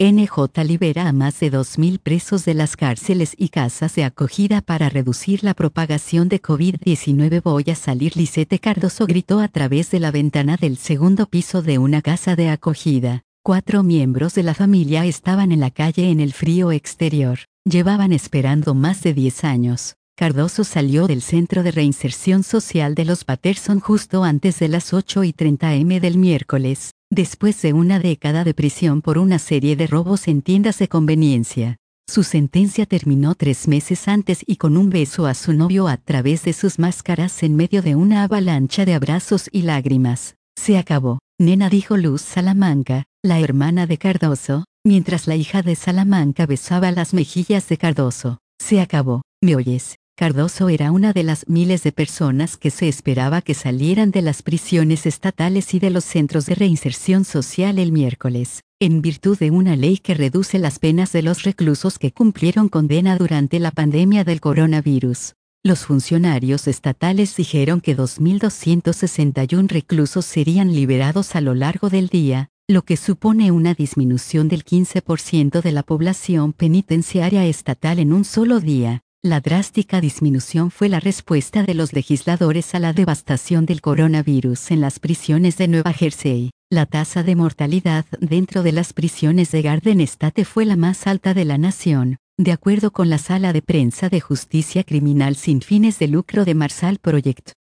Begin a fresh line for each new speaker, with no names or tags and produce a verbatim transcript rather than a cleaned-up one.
N J libera a más de dos mil presos de las cárceles y casas de acogida para reducir la propagación de COVID diecinueve. Voy a salir. Lisette Cardoso gritó a través de la ventana del segundo piso de una casa de acogida. Cuatro miembros de la familia estaban en la calle en el frío exterior. Llevaban esperando más de diez años. Cardoso salió del Centro de Reinserción Social de los Patterson justo antes de las ocho y treinta eme del miércoles, después de una década de prisión por una serie de robos en tiendas de conveniencia. Su sentencia terminó tres meses antes y con un beso a su novio a través de sus máscaras en medio de una avalancha de abrazos y lágrimas. Se acabó, nena, dijo Luz Salamanca, la hermana de Cardoso, mientras la hija de Salamanca besaba las mejillas de Cardoso. Se acabó, ¿me oyes? Cardoso era una de las miles de personas que se esperaba que salieran de las prisiones estatales y de los centros de reinserción social el miércoles, en virtud de una ley que reduce las penas de los reclusos que cumplieron condena durante la pandemia del coronavirus. Los funcionarios estatales dijeron que dos mil doscientos sesenta y uno reclusos serían liberados a lo largo del día, lo que supone una disminución del quince por ciento de la población penitenciaria estatal en un solo día. La drástica disminución fue la respuesta de los legisladores a la devastación del coronavirus en las prisiones de Nueva Jersey. La tasa de mortalidad dentro de las prisiones de Garden State fue la más alta de la nación, de acuerdo con la Sala de Prensa de Justicia Criminal sin fines de lucro de Marshall Project.